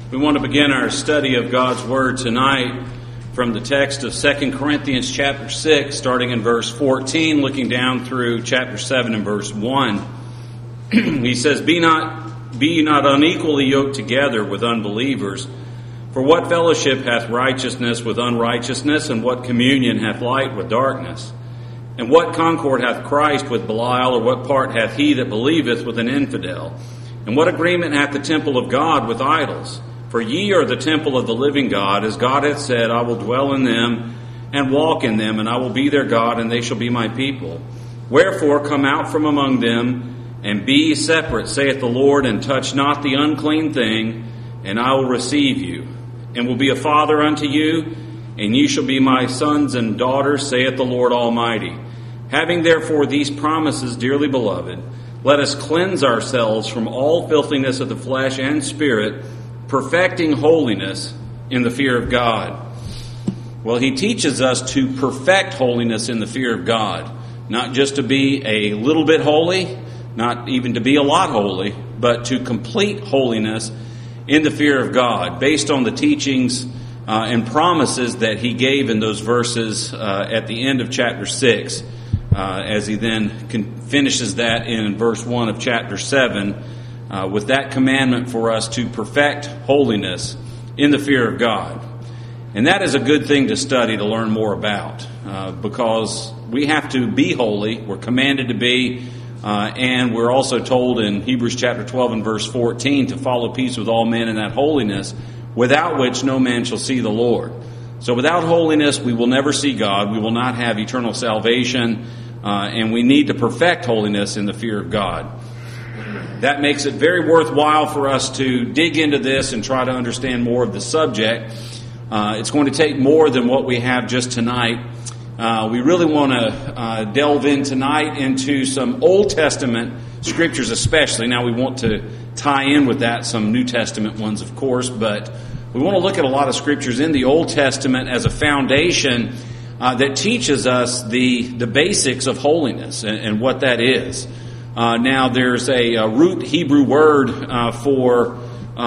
We want to begin our study of God's Word tonight from the text of 2 Corinthians chapter 6, starting in verse 14, looking down through chapter 7 and verse 1. He says, Be ye not unequally yoked together with unbelievers. For what fellowship hath righteousness with unrighteousness, and what communion hath light with darkness? And what concord hath Christ with Belial, or what part hath he that believeth with an infidel? And what agreement hath the temple of God with idols? For ye are the temple of the living God, as God hath said, I will dwell in them and walk in them, and I will be their God, and they shall be my people. Wherefore come out from among them, and be ye separate, saith the Lord, and touch not the unclean thing, and I will receive you, and will be a father unto you, and ye shall be my sons and daughters, saith the Lord Almighty. Having therefore these promises, dearly beloved, let us cleanse ourselves from all filthiness of the flesh and spirit, perfecting holiness in the fear of God. Well, he teaches us to perfect holiness in the fear of God. Not just to be a little bit holy, not even to be a lot holy, but to complete holiness in the fear of God, based on the teachings and promises that he gave in those verses at the end of chapter 6, as he then finishes that in verse 1 of chapter 7, with that commandment for us to perfect holiness in the fear of God. And that is a good thing to study, to learn more about, because we have to be holy. We're commanded to be, and we're also told in Hebrews chapter 12 and verse 14 to follow peace with all men in that holiness, without which no man shall see the Lord. So without holiness, we will never see God. We will not have eternal salvation, and we need to perfect holiness in the fear of God. That makes it very worthwhile for us to dig into this and try to understand more of the subject. It's going to take more than what we have just tonight. We really want to delve in tonight into some Old Testament scriptures especially. Now we want to tie in with that some New Testament ones, of course, but we want to look at a lot of scriptures in the Old Testament as a foundation that teaches us the basics of holiness and what that is. Now, there's a root Hebrew word for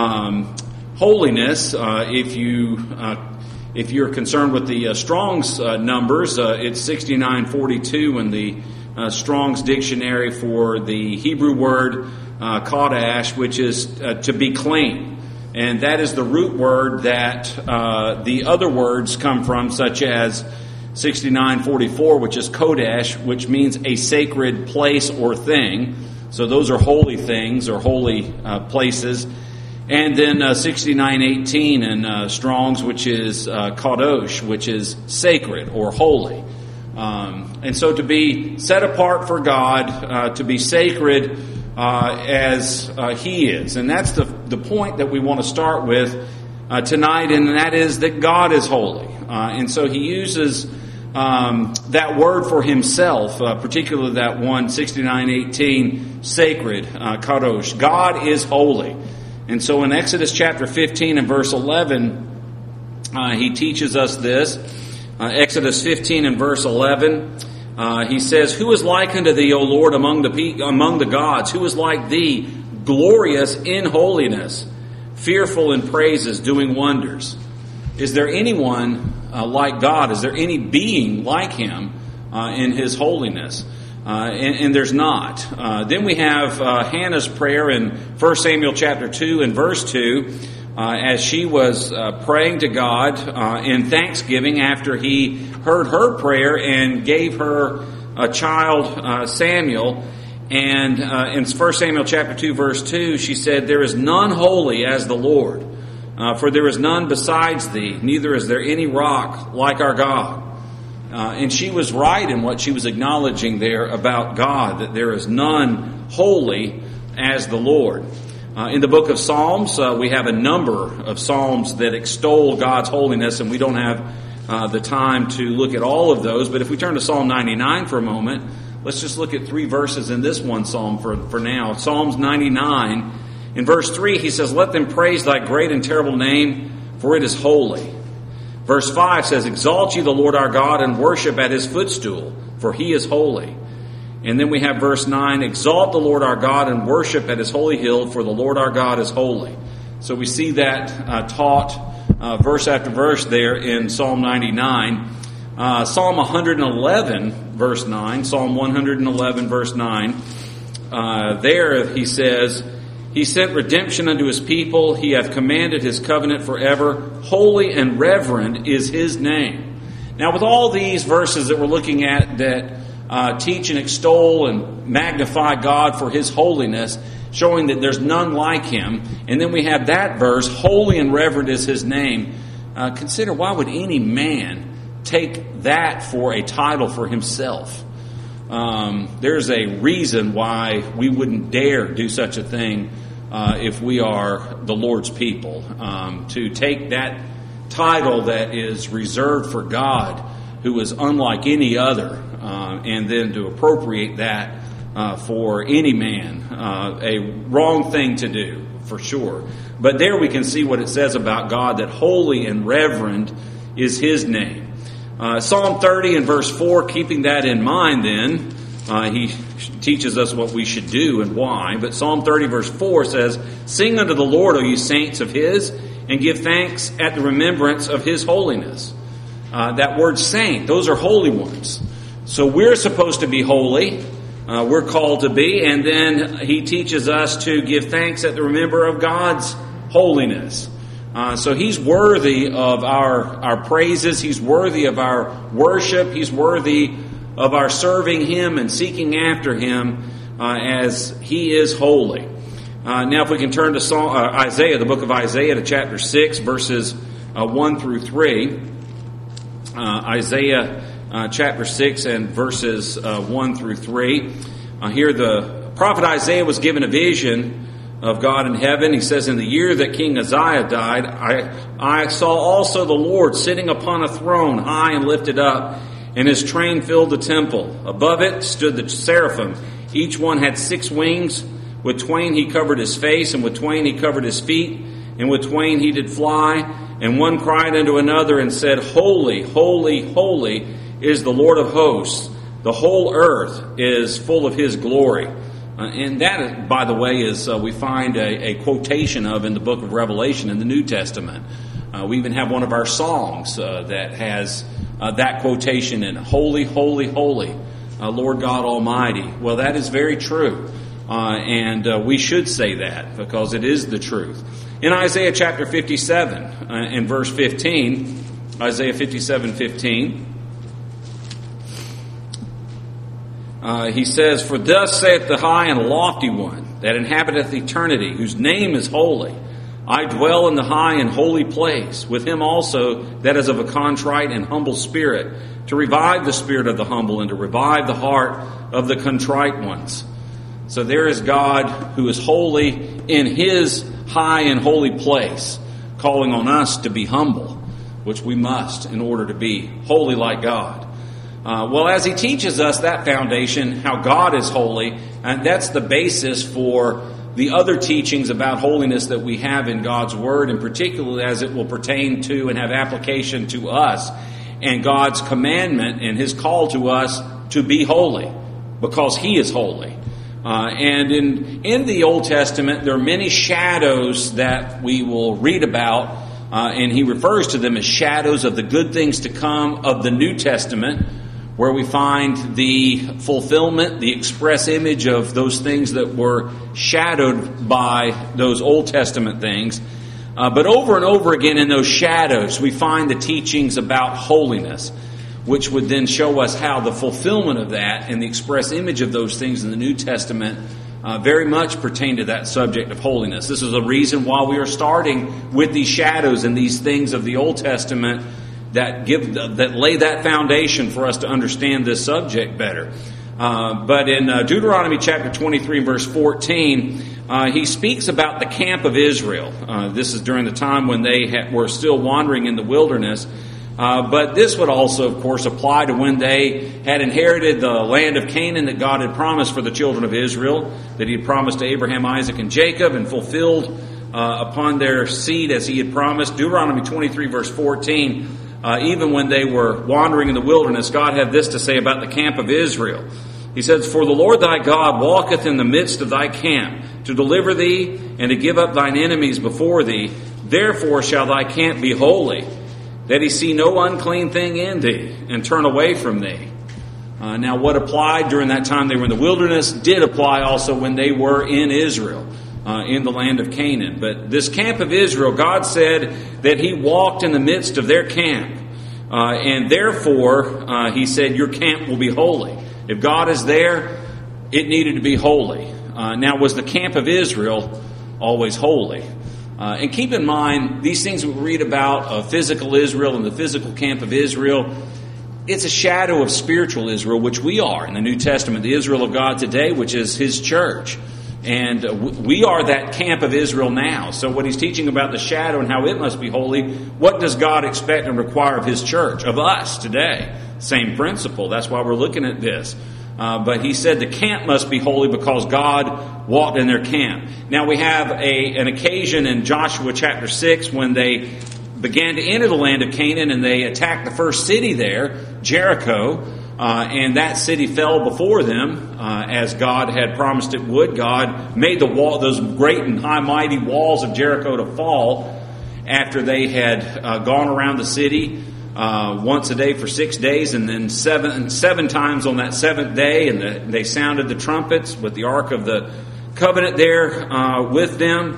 holiness. If you're concerned with the Strong's numbers, it's 6942 in the Strong's dictionary for the Hebrew word kodash, which is to be clean. And that is the root word that the other words come from, such as 6944, which is kodesh, which means a sacred place or thing. So those are holy things or holy places. And then 6918 in Strong's, which is kadosh, which is sacred or holy. And so to be set apart for God, to be sacred as He is. And that's the point that we want to start with tonight, and that is that God is holy. And so He uses that word for Himself, particularly that one, 6918, sacred, kadosh. God is holy. And so in Exodus chapter 15 and verse 11, He teaches us this. Exodus 15 and verse 11, He says, Who is like unto thee, O Lord, among the gods? Who is like thee, glorious in holiness, fearful in praises, doing wonders? Is there anyone like God? Is there any being like Him in His holiness? And there's not. Then we have Hannah's prayer in 1 Samuel chapter 2 and verse 2, as she was praying to God in thanksgiving after He heard her prayer and gave her a child, Samuel. And in 1 Samuel chapter 2 verse 2, she said, There is none holy as the Lord. For there is none besides thee, neither is there any rock like our God. And she was right in what she was acknowledging there about God, that there is none holy as the Lord. In the book of Psalms, we have a number of psalms that extol God's holiness, and we don't have the time to look at all of those. But if we turn to Psalm 99 for a moment, let's just look at 3 verses in this one psalm for now. Psalms 99. In verse 3, he says, Let them praise thy great and terrible name, for it is holy. Verse 5 says, Exalt ye the Lord our God, and worship at His footstool, for He is holy. And then we have verse 9, Exalt the Lord our God, and worship at His holy hill, for the Lord our God is holy. So we see that taught verse after verse there in Psalm 99. Psalm 111, verse 9. Psalm 111, verse 9. There he says, He sent redemption unto His people. He hath commanded His covenant forever. Holy and reverend is His name. Now, with all these verses that we're looking at that teach and extol and magnify God for His holiness, showing that there's none like Him, and then we have that verse, holy and reverend is His name. Consider, why would any man take that for a title for himself? There's a reason why we wouldn't dare do such a thing if we are the Lord's people. To take that title that is reserved for God, who is unlike any other, and then to appropriate that for any man, a wrong thing to do, for sure. But there we can see what it says about God, that holy and reverend is His name. Psalm 30 and verse 4, keeping that in mind then, he teaches us what we should do and why. But Psalm 30 verse 4 says, Sing unto the Lord, O you saints of His, and give thanks at the remembrance of His holiness. That word saint, those are holy ones. So we're supposed to be holy. We're called to be. And then he teaches us to give thanks at the remember of God's holiness. So He's worthy of our praises. He's worthy of our worship. He's worthy of our serving Him and seeking after Him as He is holy. Now if we can turn to Isaiah, the book of Isaiah, to chapter 6, verses 1 through 3. Isaiah chapter 6 and verses 1 through 3. Here the prophet Isaiah was given a vision of God in heaven. He says, In the year that King Uzziah died, I saw also the Lord sitting upon a throne, high and lifted up, and His train filled the temple. Above it stood the seraphim. Each one had 6 wings. With twain He covered His face, and with twain He covered His feet, and with twain He did fly. And one cried unto another and said, Holy, holy, holy is the Lord of hosts. The whole earth is full of His glory. And that, by the way, is we find a quotation of in the book of Revelation in the New Testament. We even have one of our songs that has that quotation in, Holy, holy, holy, Lord God Almighty. Well, that is very true. And we should say that because it is the truth. In Isaiah chapter 57 and verse 15, Isaiah 57:15, he says, For thus saith the high and lofty one, that inhabiteth eternity, whose name is holy. I dwell in the high and holy place, with him also that is of a contrite and humble spirit, to revive the spirit of the humble, and to revive the heart of the contrite ones. So there is God who is holy in His high and holy place, calling on us to be humble, which we must in order to be holy like God. Well, as he teaches us that foundation, how God is holy, and that's the basis for the other teachings about holiness that we have in God's Word, and particularly as it will pertain to and have application to us, and God's commandment and His call to us to be holy, because He is holy. And in the Old Testament, there are many shadows that we will read about, and he refers to them as shadows of the good things to come of the New Testament, where we find the fulfillment, the express image of those things that were shadowed by those Old Testament things. But over and over again in those shadows, we find the teachings about holiness, which would then show us how the fulfillment of that and the express image of those things in the New Testament very much pertain to that subject of holiness. This is a reason why we are starting with these shadows and these things of the Old Testament that lay that foundation for us to understand this subject better. But in Deuteronomy chapter 23 verse 14, he speaks about the camp of Israel. This is during the time when they were still wandering in the wilderness. But this would also, of course, apply to when they had inherited the land of Canaan that God had promised for the children of Israel, that He had promised to Abraham, Isaac, and Jacob, and fulfilled upon their seed as He had promised. Deuteronomy 23 verse 14, even when they were wandering in the wilderness, God had this to say about the camp of Israel. He says, For the Lord thy God walketh in the midst of thy camp, to deliver thee, and to give up thine enemies before thee. Therefore shall thy camp be holy, that he see no unclean thing in thee, and turn away from thee. Now what applied during that time they were in the wilderness did apply also when they were in Israel, in the land of Canaan. But this camp of Israel, God said that he walked in the midst of their camp. And therefore, he said, your camp will be holy. If God is there, it needed to be holy. Now, was the camp of Israel always holy? And keep in mind, these things we read about physical Israel and the physical camp of Israel, it's a shadow of spiritual Israel, which we are in the New Testament, the Israel of God today, which is his church. And we are that camp of Israel now. So what he's teaching about the shadow and how it must be holy, what does God expect and require of his church, of us today? Same principle. That's why we're looking at this. But he said the camp must be holy because God walked in their camp. Now we have an occasion in Joshua chapter 6 when they began to enter the land of Canaan and they attacked the first city there, Jericho. And that city fell before them, as God had promised it would. God made those great and high mighty walls of Jericho to fall after they had gone around the city once a day for 6 days, and then seven times on that seventh day. And they sounded the trumpets with the Ark of the Covenant there with them,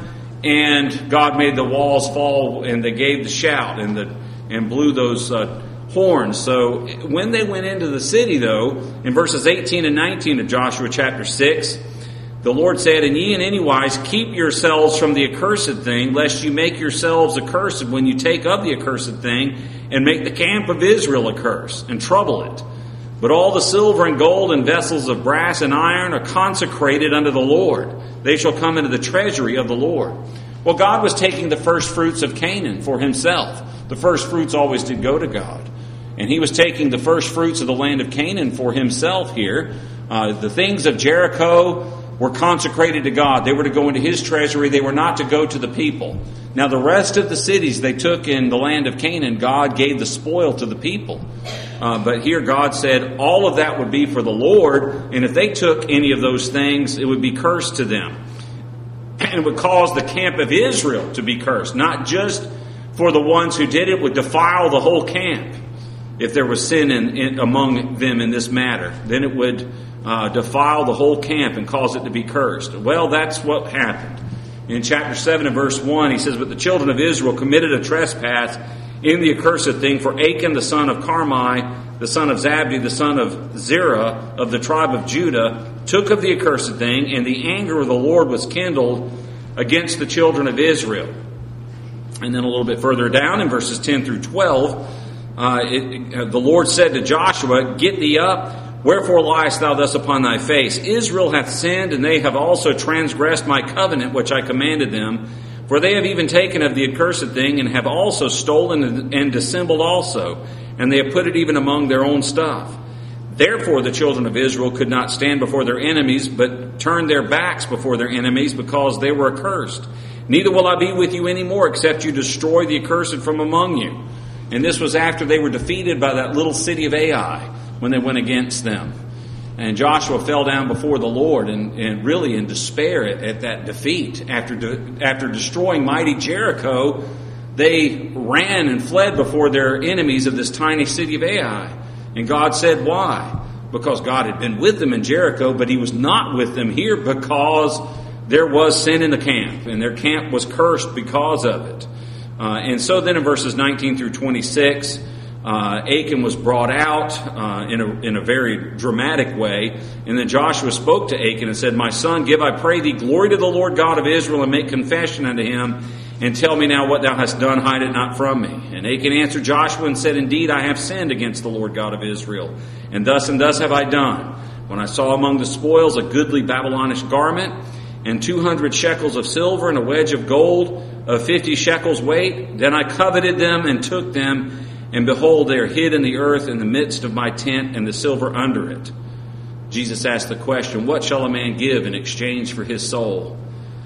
and God made the walls fall, and they gave the shout and blew those horns. So when they went into the city, though, in verses 18 and 19 of Joshua chapter 6, the Lord said, and ye in any wise keep yourselves from the accursed thing, lest you make yourselves accursed when you take of the accursed thing, and make the camp of Israel a curse, and trouble it. But all the silver and gold and vessels of brass and iron are consecrated unto the Lord. They shall come into the treasury of the Lord. Well, God was taking the first fruits of Canaan for himself. The first fruits always did go to God. And he was taking the first fruits of the land of Canaan for himself here. The things of Jericho were consecrated to God. They were to go into his treasury. They were not to go to the people. Now the rest of the cities they took in the land of Canaan, God gave the spoil to the people. But here God said all of that would be for the Lord. And if they took any of those things, it would be cursed to them. And it would cause the camp of Israel to be cursed. Not just for the ones who did it, would defile the whole camp. If there was sin among them in this matter, then it would defile the whole camp and cause it to be cursed. Well, that's what happened. In chapter 7 and verse 1, he says, but the children of Israel committed a trespass in the accursed thing, for Achan the son of Carmi, the son of Zabdi, the son of Zerah, of the tribe of Judah, took of the accursed thing, and the anger of the Lord was kindled against the children of Israel. And then a little bit further down in verses 10 through 12, the Lord said to Joshua, get thee up, wherefore liest thou thus upon thy face? Israel hath sinned, and they have also transgressed my covenant which I commanded them. For they have even taken of the accursed thing, and have also stolen and dissembled also, and they have put it even among their own stuff. Therefore the children of Israel could not stand before their enemies, but turned their backs before their enemies, because they were accursed. Neither will I be with you any more, except you destroy the accursed from among you. And this was after they were defeated by that little city of Ai, when they went against them. And Joshua fell down before the Lord and really in despair at that defeat. After destroying mighty Jericho, they ran and fled before their enemies of this tiny city of Ai. And God said, why? Because God had been with them in Jericho, but he was not with them here because there was sin in the camp, and their camp was cursed because of it. And so then in verses 19 through 26, Achan was brought out in a very dramatic way. And then Joshua spoke to Achan and said, my son, give, I pray thee, glory to the Lord God of Israel, and make confession unto him, and tell me now what thou hast done, hide it not from me. And Achan answered Joshua and said, indeed, I have sinned against the Lord God of Israel, and thus have I done. When I saw among the spoils a goodly Babylonish garment, and 200 shekels of silver, and a wedge of gold of 50 shekels weight, then I coveted them and took them, and behold, they are hid in the earth in the midst of my tent, and the silver under it. Jesus asked the question, what shall a man give in exchange for his soul?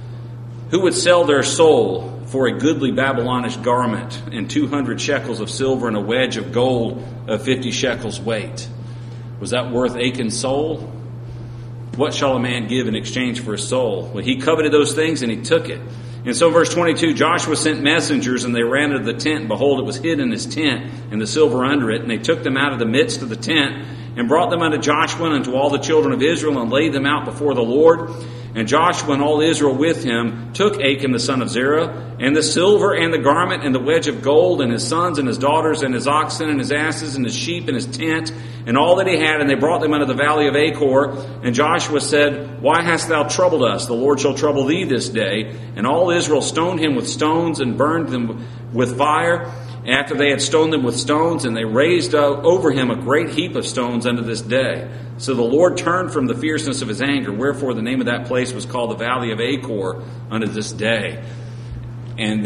Who would sell their soul for a goodly Babylonish garment, and 200 shekels of silver, and a wedge of gold of 50 shekels weight? Was that worth Achan's soul? what shall a man give in exchange for his soul? Well, he coveted those things and he took it. And so verse 22, Joshua sent messengers, and they ran into the tent, and behold, it was hid in his tent, and the silver under it. And they took them out of the midst of the tent, and brought them unto Joshua and unto all the children of Israel, and laid them out before the Lord. And Joshua and all Israel with him took Achan the son of Zerah, and the silver and the garment and the wedge of gold, and his sons and his daughters and his oxen and his asses and his sheep and his tent, and all that he had, and they brought them unto the valley of Achor. And Joshua said, Why hast thou troubled us? The Lord shall trouble thee this day. And all Israel stoned him with stones and burned them with fire. After they had stoned them with stones, and they raised over him a great heap of stones unto this day. So the Lord turned from the fierceness of his anger, wherefore the name of that place was called the Valley of Achor unto this day. And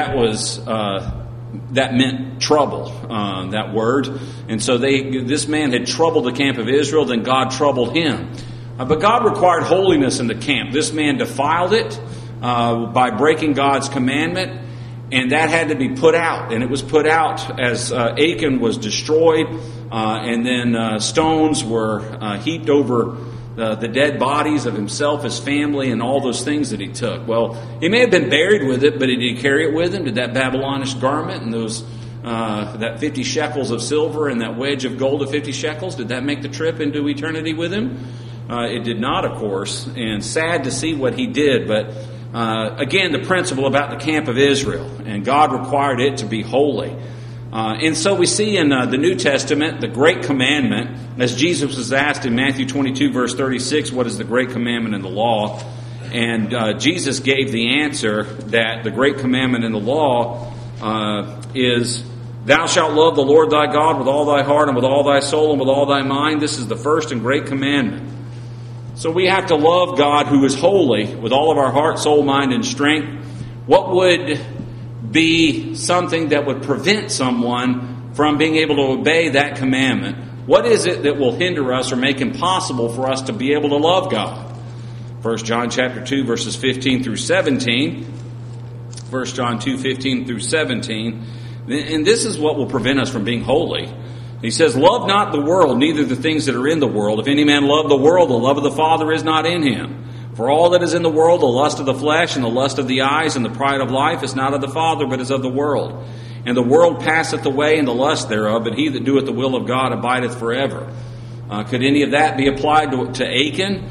that meant trouble, that word. And so this man had troubled the camp of Israel, then God troubled him. But God required holiness in the camp. This man defiled it by breaking God's commandment. And that had to be put out. And it was put out as Achan was destroyed. And then stones were heaped over the dead bodies of himself, his family, and all those things that he took. Well, he may have been buried with it, but did he carry it with him? Did that Babylonish garment and that 50 shekels of silver and that wedge of gold of 50 shekels, did that make the trip into eternity with him? It did not, of course. And sad to see what he did, but again, the principle about the camp of Israel, and God required it to be holy. And so we see in the New Testament the great commandment, as Jesus was asked in Matthew 22, verse 36, what is the great commandment in the law? And Jesus gave the answer that the great commandment in the law is, Thou shalt love the Lord thy God with all thy heart and with all thy soul and with all thy mind. This is the first and great commandment. So we have to love God who is holy with all of our heart, soul, mind, and strength. What would be something that would prevent someone from being able to obey that commandment? What is it that will hinder us or make impossible for us to be able to love God? 1 John chapter 2, verses 15 through 17. 1 John 2, 15 through 17. And this is what will prevent us from being holy. He says, Love not the world, neither the things that are in the world. If any man love the world, the love of the Father is not in him. For all that is in the world, the lust of the flesh, and the lust of the eyes, and the pride of life, is not of the Father, but is of the world. And the world passeth away, and the lust thereof, but he that doeth the will of God abideth forever. Could any of that be applied to Achan?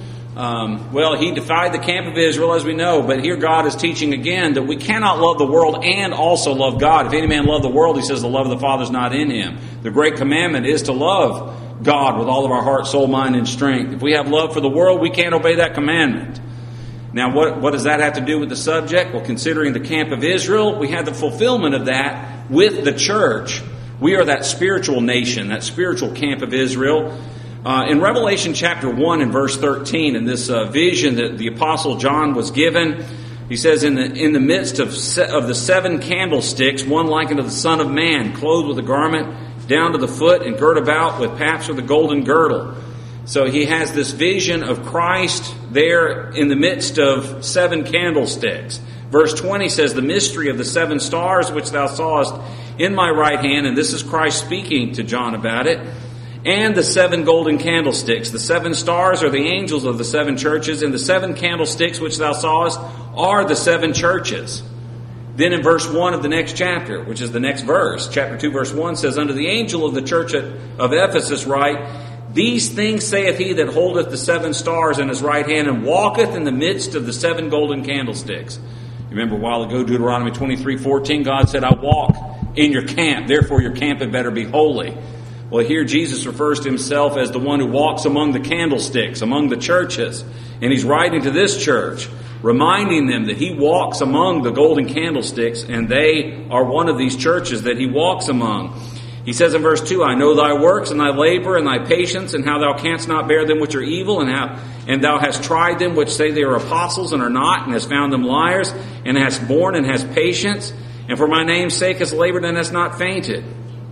Well, he defied the camp of Israel, as we know, but here God is teaching again that we cannot love the world and also love God. If any man love the world, he says the love of the Father is not in him. The great commandment is to love God with all of our heart, soul, mind, and strength. If we have love for the world, we can't obey that commandment. Now, what does that have to do with the subject? Well, considering the camp of Israel, we have the fulfillment of that with the church. We are that spiritual nation, that spiritual camp of Israel. In Revelation chapter 1 and verse 13, in this vision that the Apostle John was given, he says, in the midst of the 7 candlesticks, one like unto the Son of Man, clothed with a garment down to the foot and girt about with paps of the golden girdle. So he has this vision of Christ there in the midst of 7 candlesticks. Verse 20 says, The mystery of the 7 stars which thou sawest in my right hand, and this is Christ speaking to John about it, and the 7 golden candlesticks. The 7 stars are the angels of the 7 churches, and the 7 candlesticks which thou sawest are the 7 churches. Then in verse 1 of the next chapter, which is the next verse, chapter 2, verse 1 says, Unto the angel of the church of Ephesus write, These things saith he that holdeth the 7 stars in his right hand, and walketh in the midst of the 7 golden candlesticks. You remember a while ago, Deuteronomy 23:14, God said, I walk in your camp, therefore your camp had better be holy. Well, here Jesus refers to himself as the one who walks among the candlesticks, among the churches. And he's writing to this church, reminding them that he walks among the golden candlesticks, and they are one of these churches that he walks among. He says in verse 2, I know thy works and thy labor and thy patience, and how thou canst not bear them which are evil, and thou hast tried them which say they are apostles and are not, and hast found them liars, and hast borne and hast patience, and for my name's sake hast labored and hast not fainted.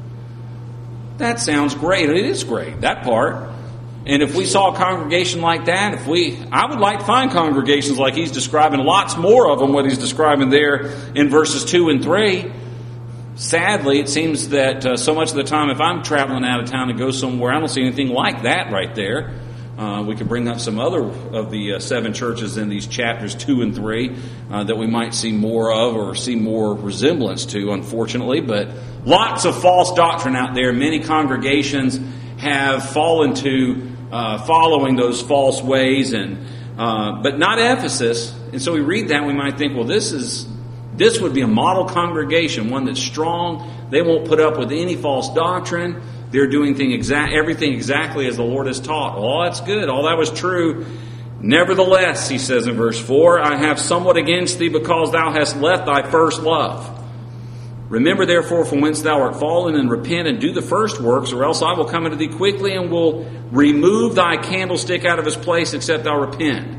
That sounds great. It is great, that part. And if we saw a congregation like that, I would like to find congregations like he's describing, lots more of them, what he's describing there in verses 2 and 3. Sadly, it seems that so much of the time, if I'm traveling out of town and go somewhere, I don't see anything like that right there. We could bring up some other of the 7 churches in these chapters 2 and 3 that we might see more of or see more resemblance to, unfortunately. But lots of false doctrine out there. Many congregations have fallen to following those false ways, but not Ephesus. And so we read that and we might think, well, this would be a model congregation, one that's strong. They won't put up with any false doctrine. They're doing everything exactly as the Lord has taught. Well, that's good. All that was true. Nevertheless, he says in verse 4, I have somewhat against thee because thou hast left thy first love. Remember therefore from whence thou art fallen, and repent and do the first works, or else I will come unto thee quickly and will remove thy candlestick out of his place, except thou repent.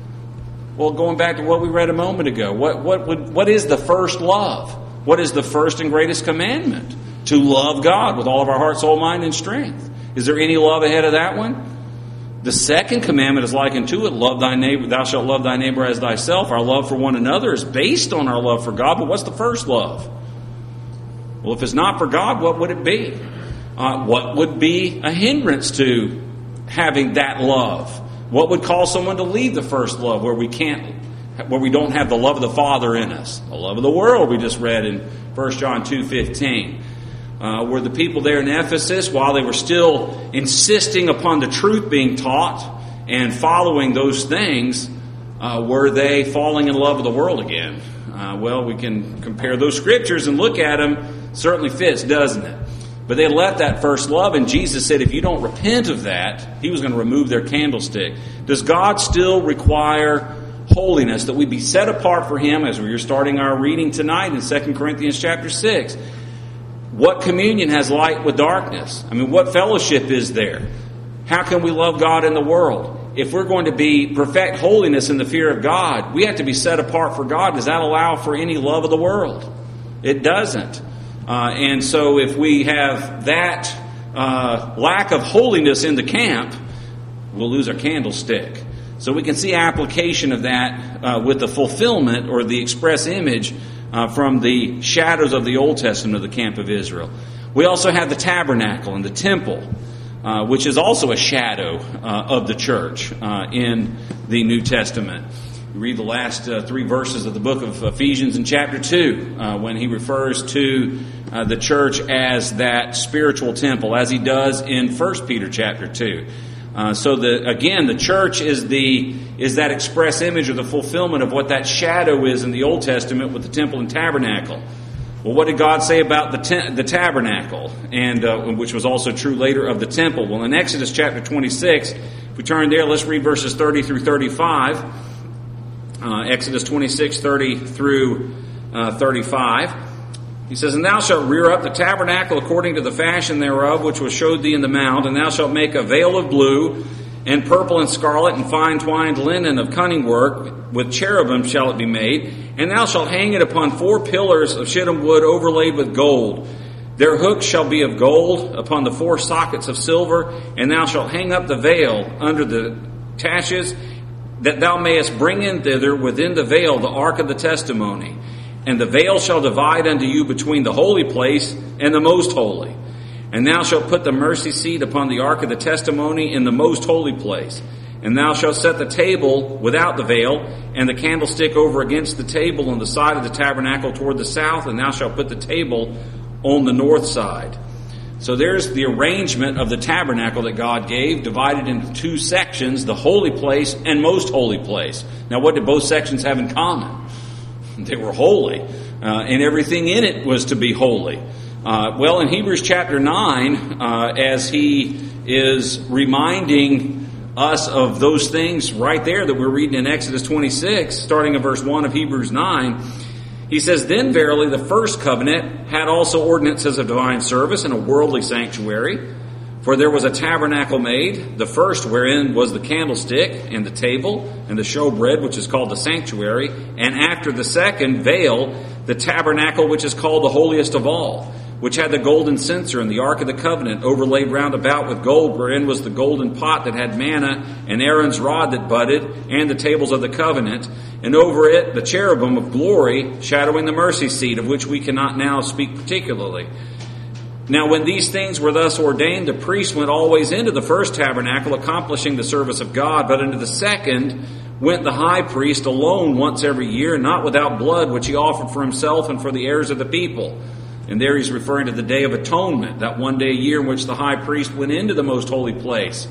Well, going back to what we read a moment ago, what is the first love? What is the first and greatest commandment? To love God with all of our heart, soul, mind, and strength. Is there any love ahead of that one? The second commandment is likened to it. Love thy neighbor. Thou shalt love thy neighbor as thyself. Our love for one another is based on our love for God. But what's the first love? Well, if it's not for God, what would it be? What would be a hindrance to having that love? What would cause someone to leave the first love where we don't have the love of the Father in us? The love of the world we just read in 1 John 2:15. Were the people there in Ephesus, while they were still insisting upon the truth being taught and following those things, were they falling in love with the world again? Well, we can compare those scriptures and look at them. Certainly fits, doesn't it? But they left that first love, and Jesus said if you don't repent of that, He was going to remove their candlestick. Does God still require holiness, that we be set apart for Him, as we are starting our reading tonight in 2 Corinthians chapter 6? What communion has light with darkness? I mean, what fellowship is there? How can we love God in the world? If we're going to perfect holiness in the fear of God, we have to be set apart for God. Does that allow for any love of the world? It doesn't. And so if we have that lack of holiness in the camp, we'll lose our candlestick. So we can see application of that with the fulfillment or the express image from the shadows of the Old Testament of the camp of Israel. We also have the tabernacle and the temple, which is also a shadow of the church in the New Testament. You read the last 3 verses of the book of Ephesians in chapter 2 when he refers to the church as that spiritual temple, as he does in 1 Peter chapter 2. So the church is that express image or the fulfillment of what that shadow is in the Old Testament with the temple and tabernacle. Well, what did God say about the tabernacle, and which was also true later of the temple? Well, in Exodus chapter 26, if we turn there, let's read verses 30 through 35. Exodus 26, 30 through 35. He says, And thou shalt rear up the tabernacle according to the fashion thereof, which was showed thee in the mount, and thou shalt make a veil of blue, and purple, and scarlet, and fine twined linen of cunning work, with cherubim shall it be made, and thou shalt hang it upon 4 pillars of shittim wood overlaid with gold. Their hooks shall be of gold, upon the 4 sockets of silver, and thou shalt hang up the veil under the taches, that thou mayest bring in thither within the veil the ark of the testimony. And the veil shall divide unto you between the holy place and the most holy. And thou shalt put the mercy seat upon the ark of the testimony in the most holy place. And thou shalt set the table without the veil, and the candlestick over against the table on the side of the tabernacle toward the south, and thou shalt put the table on the north side. So there's the arrangement of the tabernacle that God gave, divided into 2 sections, the holy place and most holy place. Now, what did both sections have in common? They were holy, and everything in it was to be holy. Well, in Hebrews chapter 9, as he is reminding us of those things right there that we're reading in Exodus 26, starting in verse 1 of Hebrews 9, he says, Then verily the first covenant had also ordinances of divine service and a worldly sanctuary. For there was a tabernacle made, the first wherein was the candlestick and the table and the showbread, which is called the sanctuary, and after the second veil, the tabernacle which is called the holiest of all, which had the golden censer and the ark of the covenant overlaid round about with gold, wherein was the golden pot that had manna, and Aaron's rod that budded, and the tables of the covenant, and over it the cherubim of glory, shadowing the mercy seat, of which we cannot now speak particularly. Now when these things were thus ordained, the priest went always into the first tabernacle, accomplishing the service of God, but into the second went the high priest alone once every year, not without blood, which he offered for himself and for the heirs of the people. And there he's referring to the Day of Atonement, that one day a year in which the high priest went into the most holy place.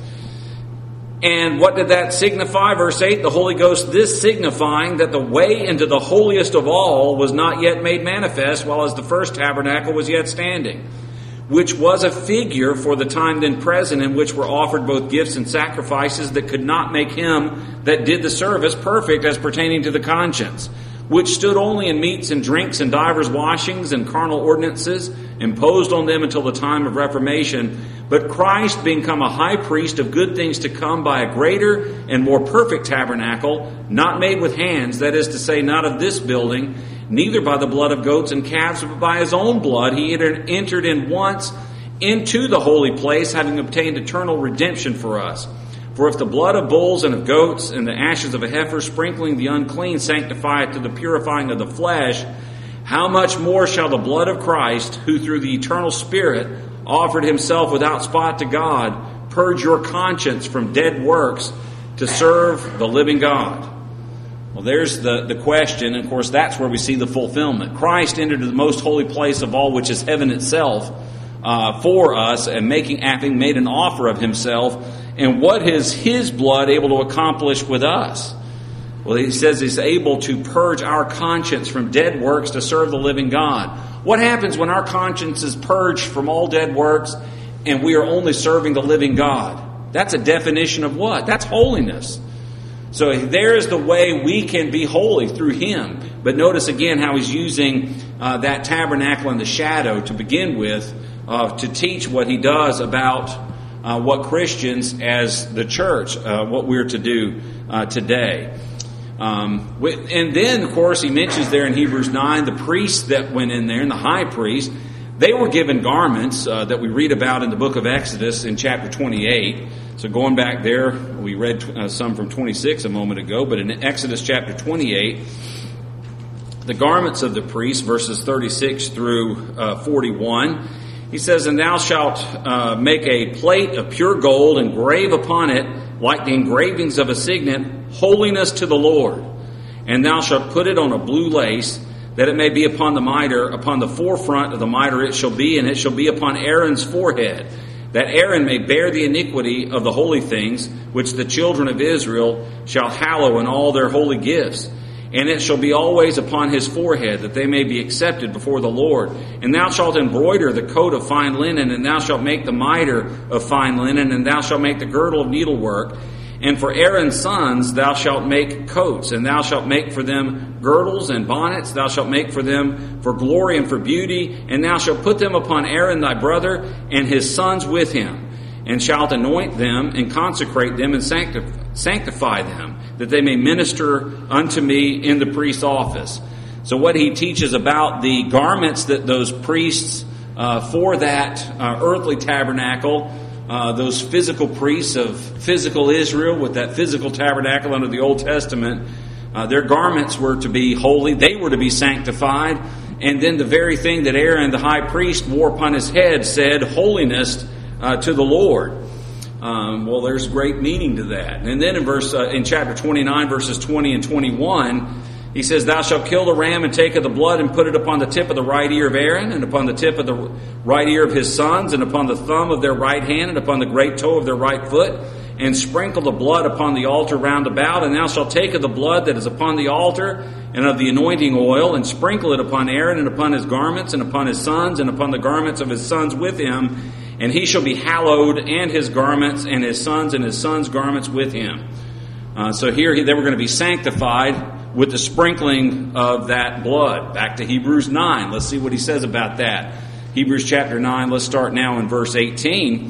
And what did that signify? Verse 8, the Holy Ghost, this signifying that the way into the holiest of all was not yet made manifest, while as the first tabernacle was yet standing, which was a figure for the time then present, in which were offered both gifts and sacrifices that could not make him that did the service perfect as pertaining to the conscience, which stood only in meats and drinks and divers washings and carnal ordinances, imposed on them until the time of Reformation. But Christ, being come a high priest of good things to come by a greater and more perfect tabernacle, not made with hands, that is to say, not of this building, neither by the blood of goats and calves, but by his own blood, he entered in once into the holy place, having obtained eternal redemption for us. For if the blood of bulls and of goats and the ashes of a heifer sprinkling the unclean sanctify it to the purifying of the flesh, how much more shall the blood of Christ, who through the eternal Spirit offered himself without spot to God, purge your conscience from dead works to serve the living God? Well, there's the question, and of course that's where we see the fulfillment. Christ entered the most holy place of all, which is heaven itself, for us, and having made an offer of himself. And what is his blood able to accomplish with us? Well, he says he's able to purge our conscience from dead works to serve the living God. What happens when our conscience is purged from all dead works and we are only serving the living God? That's a definition of what? That's holiness. So there is the way we can be holy through him. But notice again how he's using that tabernacle and the shadow to begin with to teach what he does about what Christians as the church, what we're to do today. And then, of course, he mentions there in Hebrews 9, the priests that went in there, and the high priest, they were given garments that we read about in the book of Exodus in chapter 28. So going back there, we read some from 26 a moment ago, but in Exodus chapter 28, the garments of the priests, verses 36 through 41, he says, and thou shalt make a plate of pure gold, and grave upon it, like the engravings of a signet, holiness to the Lord. And thou shalt put it on a blue lace, that it may be upon the mitre, upon the forefront of the mitre it shall be, and it shall be upon Aaron's forehead, that Aaron may bear the iniquity of the holy things, which the children of Israel shall hallow in all their holy gifts. And it shall be always upon his forehead, that they may be accepted before the Lord. And thou shalt embroider the coat of fine linen, and thou shalt make the mitre of fine linen, and thou shalt make the girdle of needlework. And for Aaron's sons thou shalt make coats, and thou shalt make for them girdles and bonnets. Thou shalt make for them for glory and for beauty. And thou shalt put them upon Aaron thy brother, and his sons with him. And shalt anoint them, and consecrate them, and sanctify them, that they may minister unto me in the priest's office. So what he teaches about the garments that those priests for that earthly tabernacle, those physical priests of physical Israel with that physical tabernacle under the Old Testament, their garments were to be holy, they were to be sanctified, and then the very thing that Aaron the high priest wore upon his head said, holiness to the Lord. Well, there's great meaning to that. And then in chapter 29, verses 20 and 21, he says, thou shalt kill the ram and take of the blood and put it upon the tip of the right ear of Aaron, and upon the tip of the right ear of his sons, and upon the thumb of their right hand, and upon the great toe of their right foot, and sprinkle the blood upon the altar round about. And thou shalt take of the blood that is upon the altar, and of the anointing oil, and sprinkle it upon Aaron, and upon his garments, and upon his sons, and upon the garments of his sons with him. And he shall be hallowed, and his garments, and his sons' garments with him. So here they were going to be sanctified with the sprinkling of that blood. Back to Hebrews 9. Let's see what he says about that. Hebrews chapter 9, let's start now in verse 18.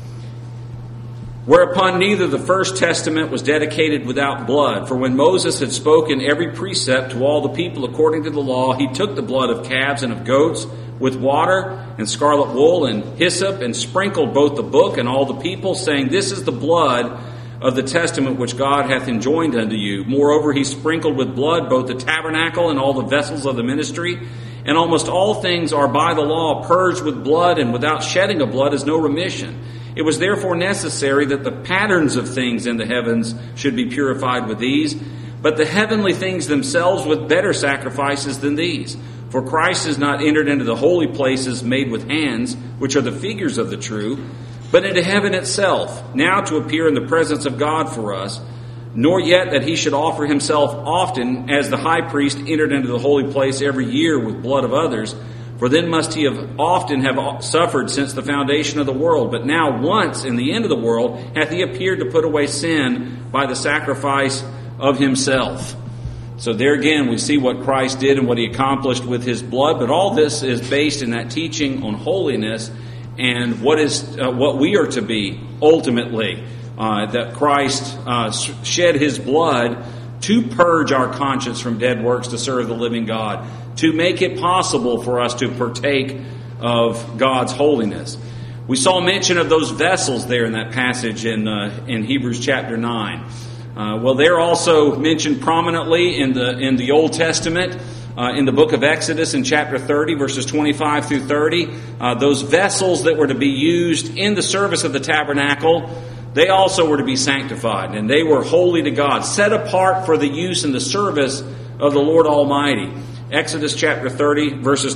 Whereupon neither the first testament was dedicated without blood. For when Moses had spoken every precept to all the people according to the law, he took the blood of calves and of goats with water and scarlet wool and hyssop, and sprinkled both the book and all the people, saying, this is the blood of the testament which God hath enjoined unto you. Moreover, he sprinkled with blood both the tabernacle and all the vessels of the ministry. And almost all things are by the law purged with blood, and without shedding of blood is no remission. It was therefore necessary that the patterns of things in the heavens should be purified with these, but the heavenly things themselves with better sacrifices than these. For Christ has not entered into the holy places made with hands, which are the figures of the true, but into heaven itself, now to appear in the presence of God for us, nor yet that he should offer himself often, as the high priest entered into the holy place every year with blood of others, for then must he often have suffered since the foundation of the world. But now once in the end of the world hath he appeared to put away sin by the sacrifice of himself. So there again we see what Christ did and what he accomplished with his blood, but all this is based in that teaching on holiness and what we are to be ultimately. That Christ shed his blood to purge our conscience from dead works to serve the living God, to make it possible for us to partake of God's holiness. We saw mention of those vessels there in that passage in Hebrews chapter 9. Well, they're also mentioned prominently in the Old Testament. In the book of Exodus in chapter 30, verses 25 through 30, those vessels that were to be used in the service of the tabernacle, they also were to be sanctified, and they were holy to God, set apart for the use and the service of the Lord Almighty. Exodus chapter 30, verses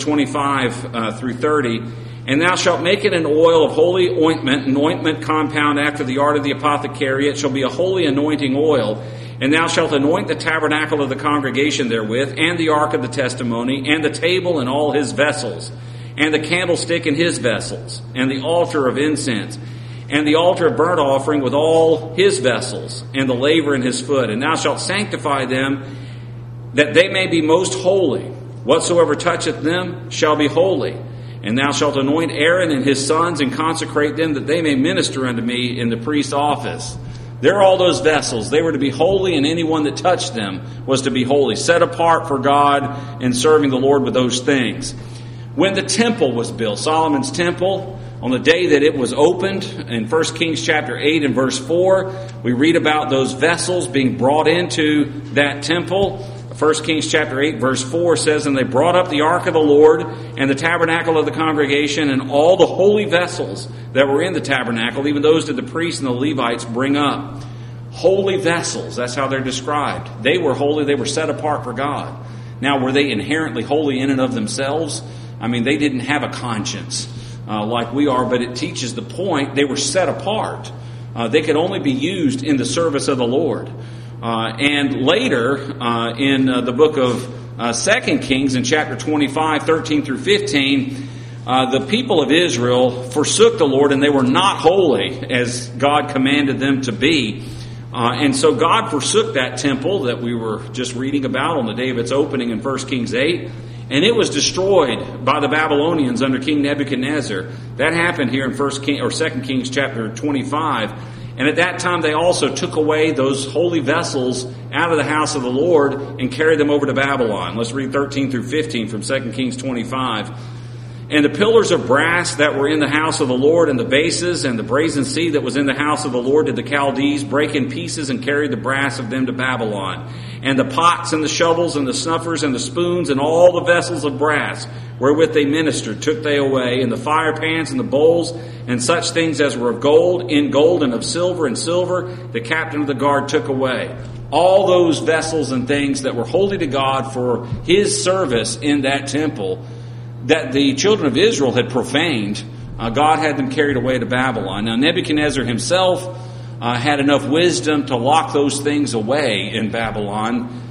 25 through 30. And thou shalt make it an oil of holy ointment, an ointment compound after the art of the apothecary. It shall be a holy anointing oil. And thou shalt anoint the tabernacle of the congregation therewith, and the ark of the testimony, and the table and all his vessels, and the candlestick and his vessels, and the altar of incense, and the altar of burnt offering with all his vessels, and the laver in his foot. And thou shalt sanctify them, that they may be most holy. Whatsoever toucheth them shall be holy. And thou shalt anoint Aaron and his sons, and consecrate them, that they may minister unto me in the priest's office. There are all those vessels. They were to be holy, and anyone that touched them was to be holy, set apart for God and serving the Lord with those things. When the temple was built, Solomon's temple, on the day that it was opened, in 1 Kings chapter 8 and verse 4, we read about those vessels being brought into that temple. 1 Kings chapter 8 verse 4 says, And they brought up the ark of the Lord and the tabernacle of the congregation and all the holy vessels that were in the tabernacle, even those did the priests and the Levites bring up. Holy vessels, that's how they're described. They were holy, they were set apart for God. Now, were they inherently holy in and of themselves? I mean, they didn't have a conscience like we are, but it teaches the point. They were set apart. They could only be used in the service of the Lord. And later, in the book of 2 Kings, in chapter 25, 13 through 15, the people of Israel forsook the Lord, and they were not holy as God commanded them to be. And so God forsook that temple that we were just reading about on the day of its opening in 1 Kings 8. And it was destroyed by the Babylonians under King Nebuchadnezzar. That happened here in 2 Kings chapter 25. And at that time they also took away those holy vessels out of the house of the Lord and carried them over to Babylon. Let's read 13 through 15 from 2 Kings 25. And the pillars of brass that were in the house of the Lord, and the bases and the brazen sea that was in the house of the Lord, did the Chaldees break in pieces and carried the brass of them to Babylon. And the pots and the shovels and the snuffers and the spoons and all the vessels of brass wherewith they ministered took they away, and the fire pans and the bowls and such things as were of gold, in gold, and of silver in silver, the captain of the guard took away. All those vessels and things that were holy to God for his service in that temple that the children of Israel had profaned, God had them carried away to Babylon. Now Nebuchadnezzar himself had enough wisdom to lock those things away in Babylon,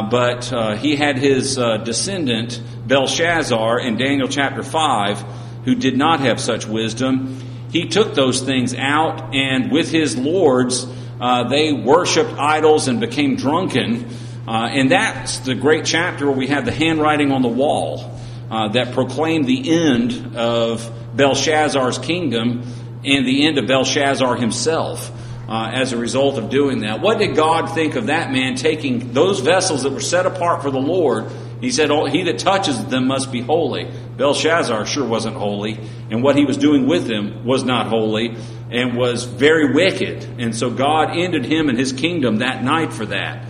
but he had his descendant Belshazzar in Daniel chapter 5, who did not have such wisdom. He took those things out, and with his lords they worshipped idols and became drunken. And that's the great chapter where we have the handwriting on the wall that proclaimed the end of Belshazzar's kingdom and the end of Belshazzar himself as a result of doing that. What did God think of that man taking those vessels that were set apart for the Lord? He said, "Oh, he that touches them must be holy." Belshazzar sure wasn't holy, and what he was doing with them was not holy and was very wicked. And so God ended him and his kingdom that night for that.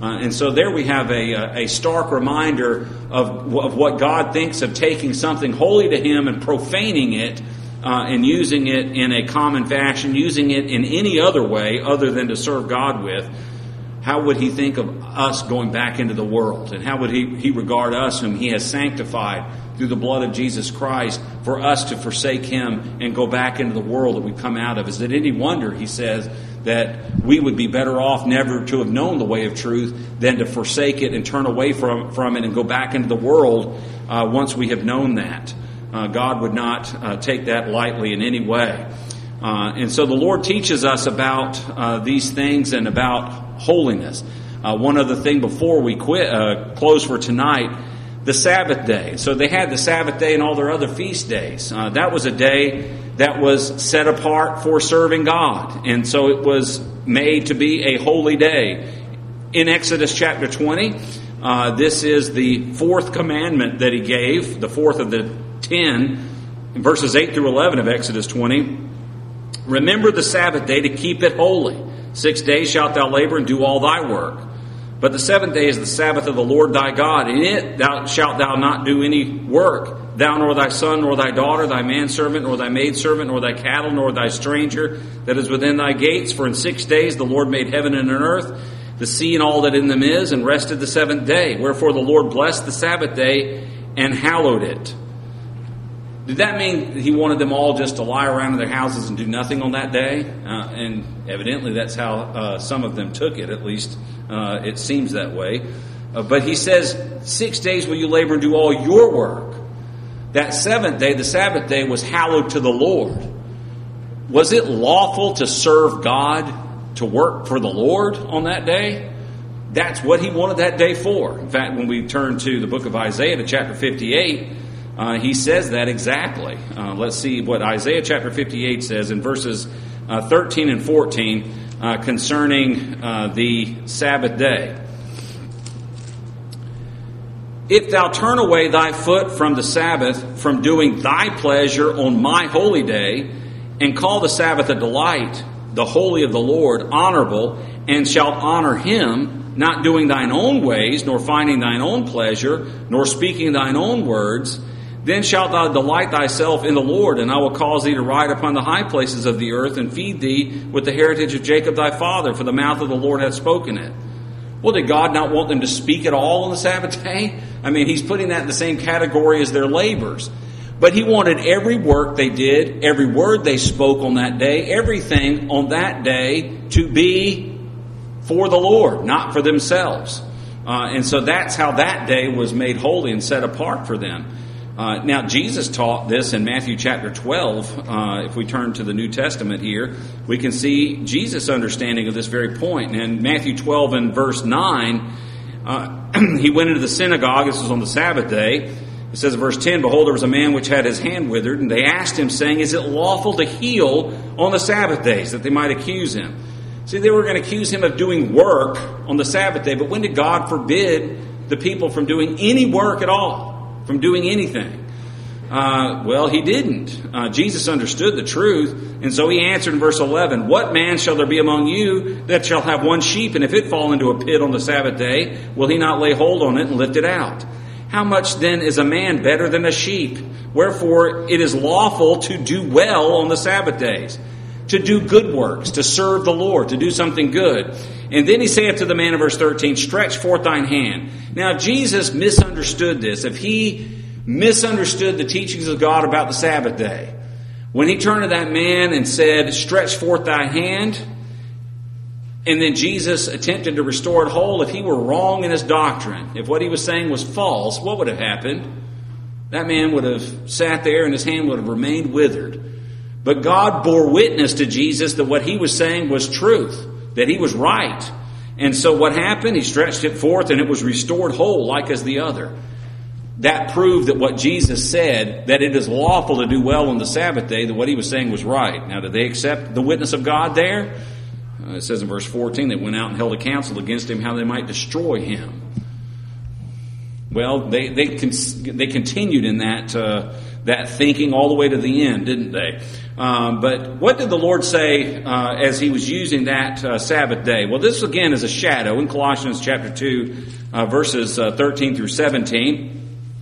And so there we have a stark reminder of what God thinks of taking something holy to Him and profaning it and using it in a common fashion, using it in any other way other than to serve God with. How would He think of us going back into the world? And how would He regard us whom He has sanctified through the blood of Jesus Christ for us to forsake Him and go back into the world that we've come out of? Is it any wonder, he says, that we would be better off never to have known the way of truth than to forsake it and turn away from it and go back into the world once we have known that? God would not take that lightly in any way. And so the Lord teaches us about these things and about holiness. One other thing before we close for tonight, the Sabbath day. So they had the Sabbath day and all their other feast days. That was a day that was set apart for serving God. And so it was made to be a holy day. In Exodus chapter 20, this is the fourth commandment that He gave, the fourth of the 10, verses 8 through 11 of Exodus 20. Remember the Sabbath day to keep it holy. 6 days shalt thou labor and do all thy work. But the seventh day is the Sabbath of the Lord thy God. In it shalt thou not do any work, thou nor thy son, nor thy daughter, thy manservant, nor thy maidservant, nor thy cattle, nor thy stranger that is within thy gates. For in 6 days the Lord made heaven and earth, the sea and all that in them is, and rested the seventh day. Wherefore the Lord blessed the Sabbath day and hallowed it. Did that mean He wanted them all just to lie around in their houses and do nothing on that day? And evidently that's how some of them took it, at least it seems that way. But He says, 6 days will you labor and do all your work. That seventh day, the Sabbath day, was hallowed to the Lord. Was it lawful to serve God, to work for the Lord on that day? That's what He wanted that day for. In fact, when we turn to the book of Isaiah, to chapter 58, He says that exactly. Let's see what Isaiah chapter 58 says in verses 13 and 14 concerning the Sabbath day. If thou turn away thy foot from the Sabbath, from doing thy pleasure on my holy day, and call the Sabbath a delight, the holy of the Lord, honorable, and shalt honor Him, not doing thine own ways, nor finding thine own pleasure, nor speaking thine own words, then shalt thou delight thyself in the Lord, and I will cause thee to ride upon the high places of the earth, and feed thee with the heritage of Jacob thy father, for the mouth of the Lord hath spoken it. Well, did God not want them to speak at all on the Sabbath day? I mean, He's putting that in the same category as their labors. But He wanted every work they did, every word they spoke on that day, everything on that day to be for the Lord, not for themselves. And so that's how that day was made holy and set apart for them. Now, Jesus taught this in Matthew chapter 12. If we turn to the New Testament here, we can see Jesus' understanding of this very point. And in Matthew 12 and verse 9, He went into the synagogue. This was on the Sabbath day. It says in verse 10, Behold, there was a man which had his hand withered, and they asked Him, saying, Is it lawful to heal on the Sabbath days, that they might accuse Him? See, they were going to accuse Him of doing work on the Sabbath day, but when did God forbid the people from doing any work at all? From doing anything? Well, He didn't. Jesus understood the truth, and so He answered in verse 11, What man shall there be among you that shall have one sheep, and if it fall into a pit on the Sabbath day, will he not lay hold on it and lift it out? How much then is a man better than a sheep? Wherefore it is lawful to do well on the Sabbath days, to do good works, to serve the Lord, to do something good. And then He saith to the man in verse 13, Stretch forth thine hand. Now, Jesus misunderstood this. If He misunderstood the teachings of God about the Sabbath day, when He turned to that man and said, Stretch forth thy hand, and then Jesus attempted to restore it whole, if he were wrong in his doctrine, if what he was saying was false, what would have happened? That man would have sat there and his hand would have remained withered. But God bore witness to Jesus that what He was saying was truth, that he was right. And so what happened? He stretched it forth and it was restored whole like as the other. That proved that what Jesus said, that it is lawful to do well on the Sabbath day, that what He was saying was right. Now, did they accept the witness of God there? It says in verse 14, they went out and held a council against Him how they might destroy Him. Well, they continued in that thinking all the way to the end, didn't they? But what did the Lord say as he was using that Sabbath day? Well, this again is a shadow in Colossians chapter 2, verses 13 through 17.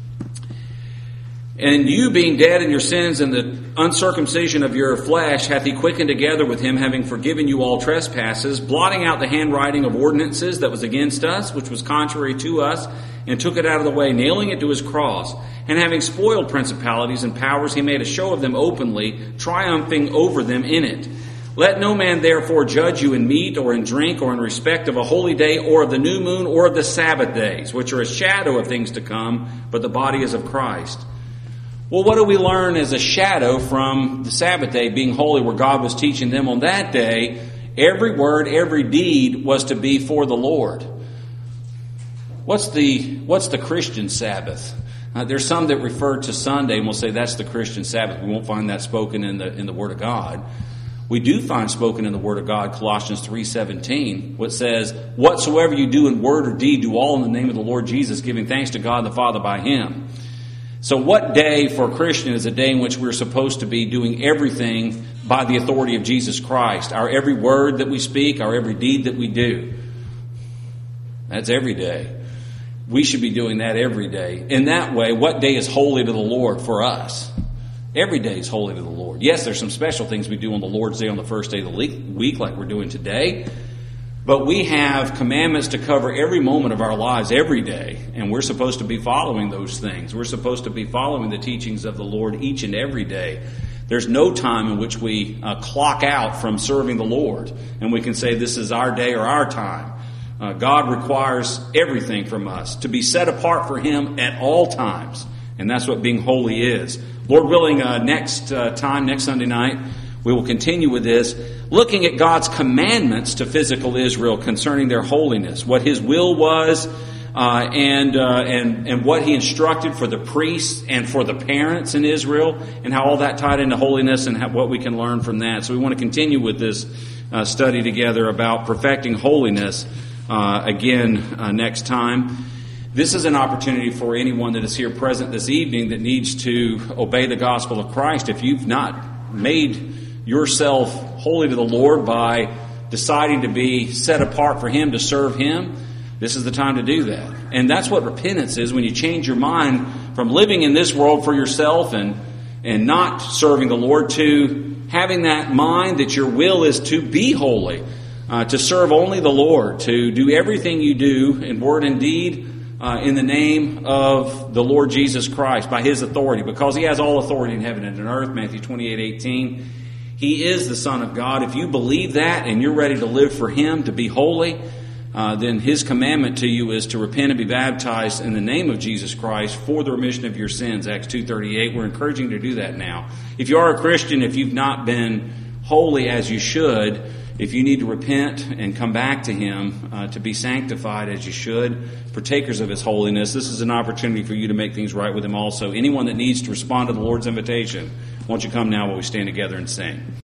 And you being dead in your sins and the uncircumcision of your flesh hath he quickened together with him, having forgiven you all trespasses, blotting out the handwriting of ordinances that was against us, which was contrary to us, and took it out of the way, nailing it to his cross. And having spoiled principalities and powers, he made a show of them openly, triumphing over them in it. Let no man therefore judge you in meat or in drink or in respect of a holy day or of the new moon or of the Sabbath days, which are a shadow of things to come, but the body is of Christ. Well, what do we learn as a shadow from the Sabbath day being holy, where God was teaching them on that day? Every word, every deed was to be for the Lord. What's the Christian Sabbath? There's some that refer to Sunday and will say that's the Christian Sabbath. We won't find that spoken in the Word of God. We do find spoken in the Word of God, Colossians 3:17, which says, "Whatsoever you do in word or deed, do all in the name of the Lord Jesus, giving thanks to God the Father by Him." So what day for a Christian is a day in which we're supposed to be doing everything by the authority of Jesus Christ? Our every word that we speak, our every deed that we do. That's every day. We should be doing that every day. In that way, what day is holy to the Lord for us? Every day is holy to the Lord. Yes, there's some special things we do on the Lord's Day on the first day of the week, like we're doing today. But we have commandments to cover every moment of our lives every day, and we're supposed to be following those things. We're supposed to be following the teachings of the Lord each and every day. There's no time in which we clock out from serving the Lord, and we can say this is our day or our time. God requires everything from us to be set apart for Him at all times, and that's what being holy is. Lord willing, next Sunday night, we will continue with this, looking at God's commandments to physical Israel concerning their holiness, what His will was, and what He instructed for the priests and for the parents in Israel, and how all that tied into holiness and what we can learn from that. So we want to continue with this study together about perfecting holiness next time. This is an opportunity for anyone that is here present this evening that needs to obey the gospel of Christ. If you've not made yourself holy to the Lord by deciding to be set apart for Him, to serve Him, this is the time to do that. And that's what repentance is, when you change your mind from living in this world for yourself and not serving the Lord to having that mind that your will is to be holy, to serve only the Lord, to do everything you do in word and deed in the name of the Lord Jesus Christ, by His authority, because He has all authority in heaven and on earth, Matthew 28:18. He is the Son of God. If you believe that and you're ready to live for Him, to be holy, then His commandment to you is to repent and be baptized in the name of Jesus Christ for the remission of your sins, Acts 2:38. We're encouraging you to do that now. If you are a Christian, if you've not been holy as you should, if you need to repent and come back to Him to be sanctified as you should, partakers of His holiness, this is an opportunity for you to make things right with Him also. Anyone that needs to respond to the Lord's invitation, won't you come now while we stand together and sing?